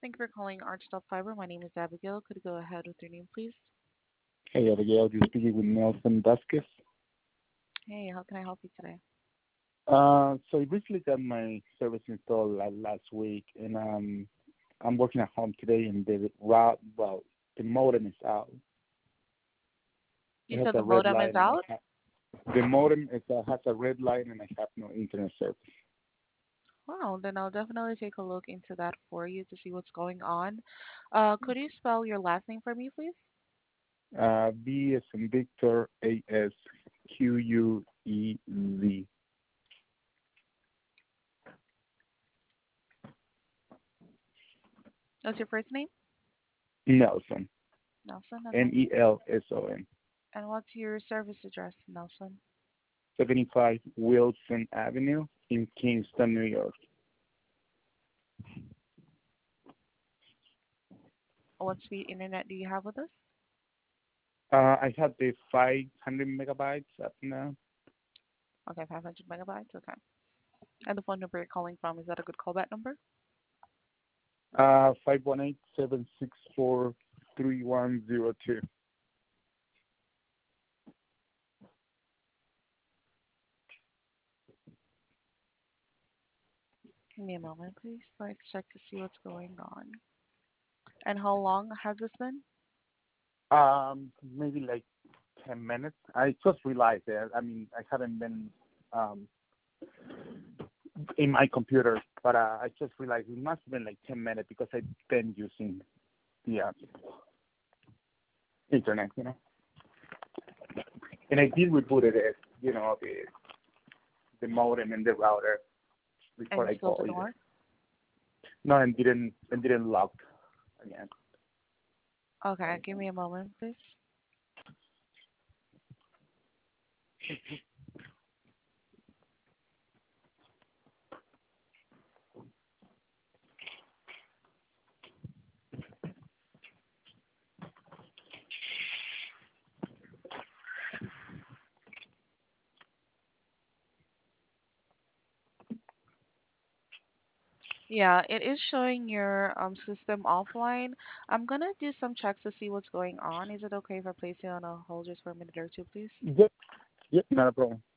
Thank you for calling Archstop Fiber. My name is Abigail. Could you go ahead with your name, please? Hey, Abigail, you're speaking with Nelson Vasquez. Hey, how can I help you today? So I recently got my service installed last week, and I'm working at home today, and the modem is out. You It has said a the red modem is light, and out? the modem has a red light, and I have no internet service. Wow, then I'll definitely take a look into that for you to see what's going on. Could you spell your last name for me, please? V as in Victor, ASQUEZ. What's your first name? Nelson, Nelson. And Nelson. and what's your service address, Nelson? 75 Wilson Avenue in Kingston, New York. What speed internet do you have with us? I have the 500 megabytes up now. Okay, 500 megabytes. Okay. And the phone number you're calling from, is that a good callback number? 518-764-3102. Give me a moment, please. Let's check to see what's going on. And how long has this been? Maybe like 10 minutes. I just realized that. I mean, I haven't been um, in my computer, but I just realized it must have been like 10 minutes because I've been using the internet, And I did reboot it, the modem and the router And before it I still called didn't you. work? No, and didn't lock again. Okay, give me a moment, please. Yeah, it is showing your system offline. I'm gonna do some checks to see what's going on. Is it okay if I place you on a hold just for a minute or two, please? Yep, yep, not a problem.